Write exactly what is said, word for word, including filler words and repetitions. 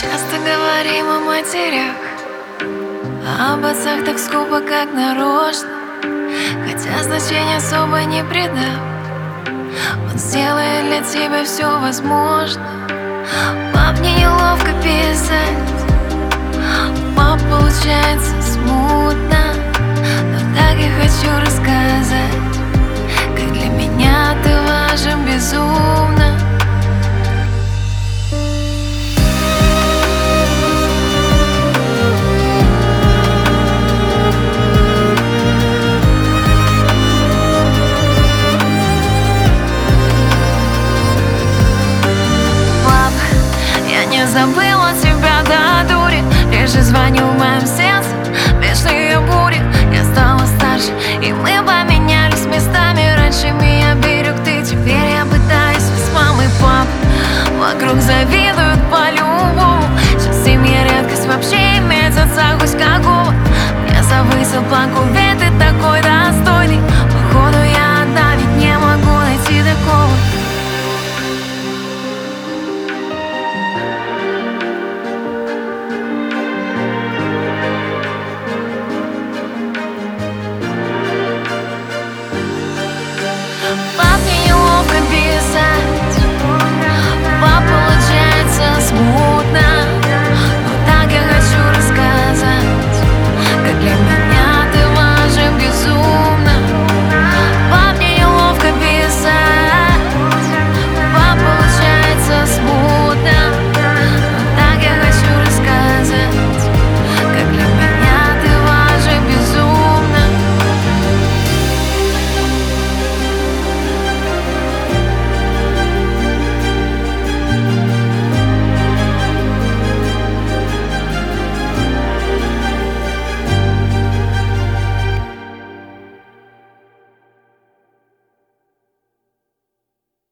Часто говорим о матерях, а об отцах так скупо, как нарочно. Хотя значения особо не придав, он сделает для тебя все возможно. Пап, мне неловко писать, пап, получается смутно, но так я хочу рассказать, как для меня ты важен безумно. Не забыла тебя до дури, лишь звоню в моем сердце вечные бури. Я стала старше, и мы поменялись местами. Раньше меня берег ты, теперь я пытаюсь с мамой, пап. Вокруг завидуют по-любому. Сейчас в семье редкость вообще иметь отца хоть какого. Я завысил планку.